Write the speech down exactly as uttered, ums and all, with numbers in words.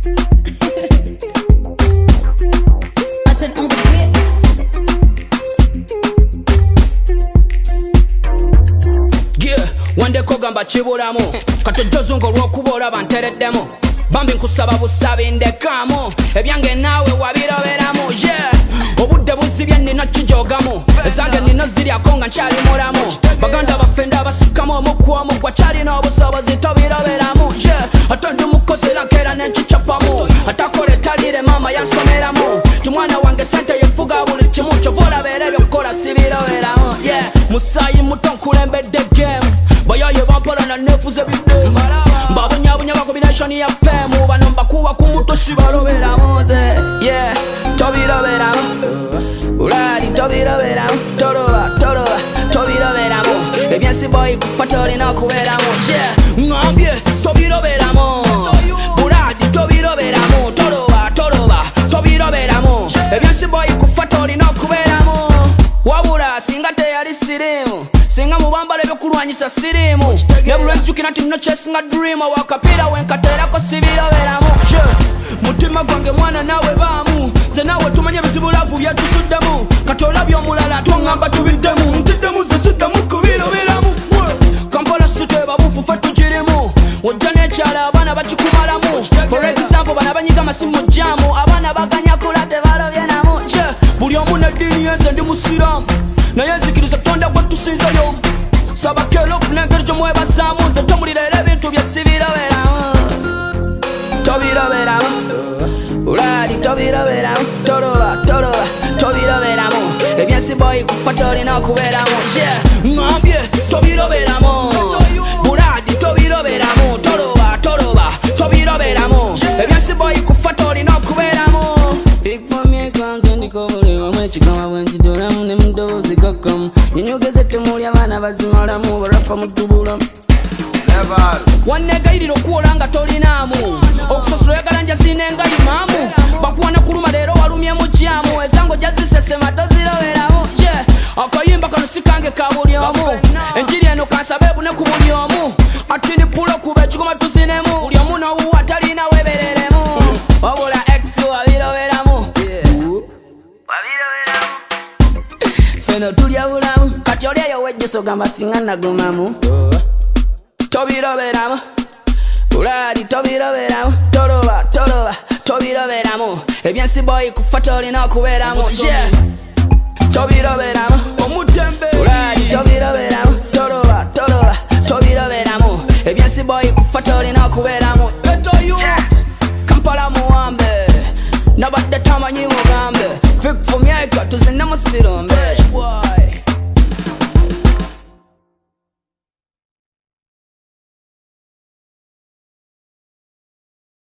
Wande kogamba chibulamu katujozungo lwokubola bantereddemu bambi nkusaba busabi ndekamu ebyange naawe wabiroberamu yeah obudde buzibye nina kijogamu ezange nina ziryako nga nkyali mulamu baganda bafenda basikamu omukwamu gwa kyalina obusobozi tobiroberamu yeah ate ndi mukozi era nkeera nenkicapamu atakole talire mama yansomeramu timwana wange sente yefuga buli kimu kyova olabeera ebyokukola sibiroberamu yeah musayi muto nkulembedde game bayaye bampola na nefuze bidde mbabunyabunya ba combination ya pemu bano mbakuba ku muto sibaloberamu yeah tobiroberamu ulali tobiroberamu toroba toroba tobiroberamu ebyensi boy kufata olina okubeeramu yeah ngambye tobiroberamu ulali tobiroberamu toroba toroba tobiroberamu ebyensi boy kufata olina okubeeramu wabula singa teyali sirimu singa mubambala ebyokulwanyisa sirimu nebulwenzijukira nti nno kyesinga dreama wakapira wenkaterako sibiroberamu mutima gwange mwana nawe baamu ze nawe tumanye bizibulavu byatusuddemu kati olabye omulala twangamba tubiddemu ntiddemu zesuddamu kubiroberamu kampola sitwebabufu fe tugirimu ojja nekyala abaana bakikumalamu for example bana banyiga masimu jamu abaana baganya kula tebalobyenamu buli omu neddiini yenze ndi musiramu naye nzikiriza tonda gwe tusinzeyo saba kelo funengeri gyomwebasaamu nze tomulira era ebintu bye sibiroberamu tobiroberamu ulali tobiroberamu toroba toroba tobiroberamu ebyensi boy kufata olina okubeeramu yeah ngambye tobiroberamu ulali tobiroberamu toroba toroba tobiroberamu ebyensi boy kufata olina okubeeramu ikpamye kanze ndikobolewa mwekigama bwenkidolamu ne mudoozi gakkamu nyenyogeze temuli abaana bazimalamu barapa mutubulamu wanegayirira okuwola nga tolinaamu okusasula oyagala nja sinenga imaamu bakuwana kuluma leero walumyemu jamu ezango jazisesema toziroberamu je akayimba kano sikange ka buli omu enjiri eno kansabe bune ku buli omu atini pulo kuba ekigoma tuzinemu buli omu nowuwa talina webereremu wabula ex wabiroberamu feno tulya bulamu kati olyayo wejjuso gamba singa nagumamu tobiroberamu ulali tobiroberamu toroba toroba tobiroberamu ebyensi boy kufata olina okubeeramu yeah tobiroberamu omutembe ulali tobiroberamu toroba toroba tobiroberamu ebyensi boy kufata olina okubeeramu etoyo kampala muwambe nabadde tamanyi mugambe fik fumyeka tuzine musirombe boy